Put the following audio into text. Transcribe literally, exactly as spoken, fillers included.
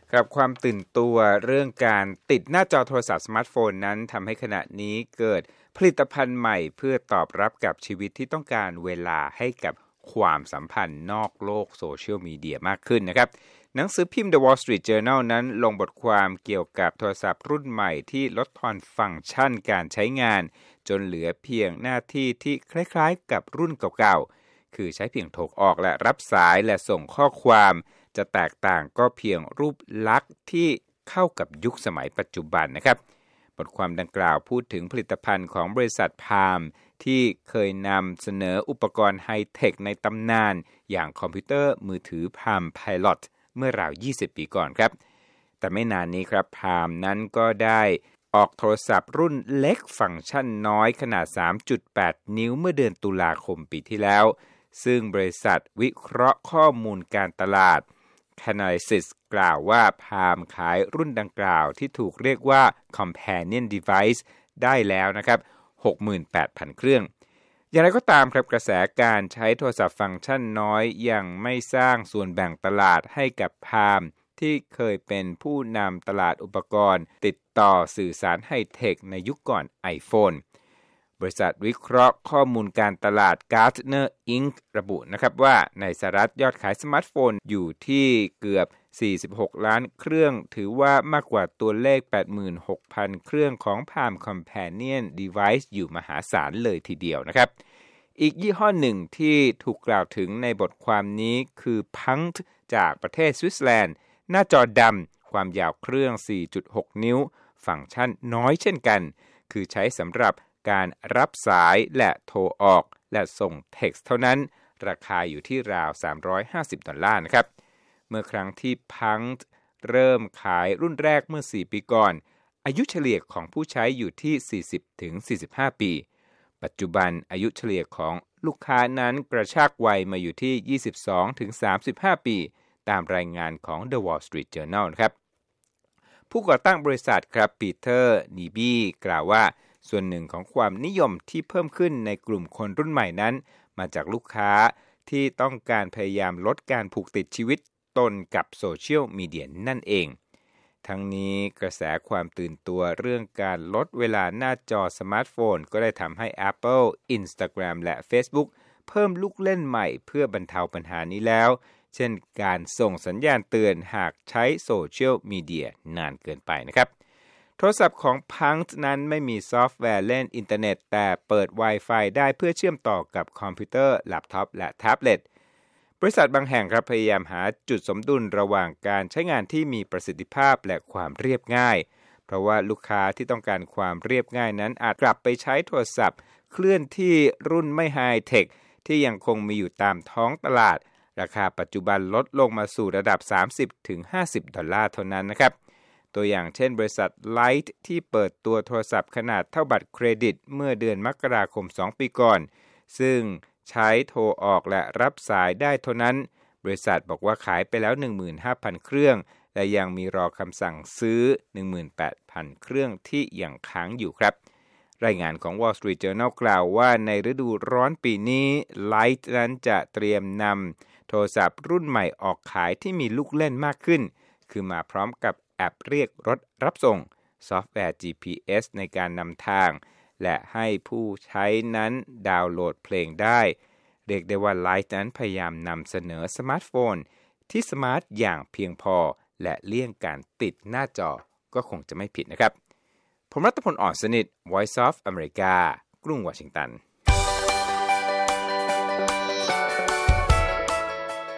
กับความตื่นตัวเรื่องการติดหน้าจอโทรศัพท์สมาร์ทโฟนนั้นทำให้ขณะนี้เกิดผลิตภัณฑ์ใหม่เพื่อตอบรับกับชีวิตที่ต้องการเวลาให้กับความสัมพันธ์นอกโลกโซเชียลมีเดียมากขึ้นนะครับหนังสือพิมพ์ The Wall Street Journal นั้นลงบทความเกี่ยวกับโทรศัพท์รุ่นใหม่ที่ลดทอนฟังก์ชันการใช้งานจนเหลือเพียงหน้าที่ที่คล้ายๆกับรุ่นเก่าๆคือใช้เพียงโทรออกและรับสายและส่งข้อความจะแตกต่างก็เพียงรูปลักษณ์ที่เข้ากับยุคสมัยปัจจุบันนะครับบทความดังกล่าวพูดถึงผลิตภัณฑ์ของบริษัทพาล์มที่เคยนำเสนออุปกรณ์ไฮเทคในตำนานอย่างคอมพิวเตอร์มือถือ Palm Pilot เมื่อราวยี่สิบปีก่อนครับแต่ไม่นานนี้ครับ Palm นั้นก็ได้ออกโทรศัพท์รุ่นเล็กฟังก์ชันน้อยขนาด สามจุดแปด นิ้วเมื่อเดือนตุลาคมปีที่แล้วซึ่งบริษัทวิเคราะห์ข้อมูลการตลาดCanalys กล่าวว่าพาล์มขายรุ่นดังกล่าวที่ถูกเรียกว่า Companion Device ได้แล้วนะครับ หกหมื่นแปดพัน เครื่องอย่างไรก็ตามครับกระแสการใช้โทรศัพท์ฟังก์ชันน้อยยังไม่สร้างส่วนแบ่งตลาดให้กับพาล์มที่เคยเป็นผู้นำตลาดอุปกรณ์ติดต่อสื่อสารไฮเทคในยุคก่อน iPhoneบริษัทวิเคราะห์ข้อมูลการตลาด Gartner อิงค์ ระบุนะครับว่าในสหรัฐยอดขายสมาร์ทโฟนอยู่ที่เกือบสี่สิบหกล้านเครื่องถือว่ามากกว่าตัวเลข แปดหมื่นหกพัน เครื่องของ Palm Companion Device อยู่มหาศาลเลยทีเดียวนะครับอีกยี่ห้อหนึ่งที่ถูกกล่าวถึงในบทความนี้คือ Punkt จากประเทศสวิตเซอร์แลนด์หน้าจอดำความยาวเครื่อง สี่จุดหก นิ้วฟังก์ชันน้อยเช่นกันคือใช้สำหรับการรับสายและโทรออกและส่งเท็กซ์เท่านั้นราคาอยู่ที่ราวสามร้อยห้าสิบดอลลาร์นะครับเมื่อครั้งที่ Punkt เริ่มขายรุ่นแรกเมื่อสี่ปีก่อนอายุเฉลี่ยของผู้ใช้อยู่ที่ สี่สิบถึงสี่สิบห้า ปีปัจจุบันอายุเฉลี่ยของลูกค้านั้นกระชากวัยมาอยู่ที่ ยี่สิบสองถึงสามสิบห้า ปีตามรายงานของ The Wall Street Journal นะครับผู้ก่อตั้งบริษัทครับปีเตอร์นีบี้กล่าวว่าส่วนหนึ่งของความนิยมที่เพิ่มขึ้นในกลุ่มคนรุ่นใหม่นั้นมาจากลูกค้าที่ต้องการพยายามลดการผูกติดชีวิตตนกับโซเชียลมีเดียนั่นเองทั้งนี้กระแสความตื่นตัวเรื่องการลดเวลาหน้าจอสมาร์ทโฟนก็ได้ทำให้ Apple Instagram และ Facebook เพิ่มลูกเล่นใหม่เพื่อบรรเทาปัญหานี้แล้วเช่นการส่งสัญญาณเตือนหากใช้โซเชียลมีเดียนานเกินไปนะครับโทรศัพท์ของ Punkt นั้นไม่มีซอฟต์แวร์เล่นอินเทอร์เน็ตแต่เปิด Wi-Fi ได้เพื่อเชื่อมต่อกับคอมพิวเตอร์แล็ปท็อปและแท็บเล็ตบริษัทบางแห่งครับพยายามหาจุดสมดุลระหว่างการใช้งานที่มีประสิทธิภาพและความเรียบง่ายเพราะว่าลูกค้าที่ต้องการความเรียบง่ายนั้นอาจกลับไปใช้โทรศัพท์เคลื่อนที่รุ่นไม่ไฮเทคที่ยังคงมีอยู่ตามท้องตลาดราคาปัจจุบันลดลงมาสู่ระดับ สามสิบถึงห้าสิบ ดอลลาร์เท่านั้นนะครับตัวอย่างเช่นบริษัท Light ที่เปิดตัวโทรศัพท์ขนาดเท่าบัตรเครดิตเมื่อเดือนมกราคมสองปีก่อนซึ่งใช้โทรออกและรับสายได้เท่านั้นบริษัทบอกว่าขายไปแล้ว หนึ่งหมื่นห้าพัน เครื่องและยังมีรอคำสั่งซื้อ หนึ่งหมื่นแปดพัน เครื่องที่ยังค้างอยู่ครับรายงานของ Wall Street Journal กล่าวว่าในฤดูร้อนปีนี้ Light นั้นจะเตรียมนำโทรศัพท์รุ่นใหม่ออกขายที่มีลูกเล่นมากขึ้นคือมาพร้อมกับแอปเรียกรถรับส่งซอฟต์แวร์ จี พี เอส ในการนำทางและให้ผู้ใช้นั้นดาวน์โหลดเพลงได้เรียกได้ว่า Light นั้นพยายามนำเสนอสมาร์ทโฟนที่สมาร์ทอย่างเพียงพอและเลี่ยงการติดหน้าจอก็คงจะไม่ผิดนะครับผมรัตพล อ่อนสนิท Voice of America กรุงวอชิงตัน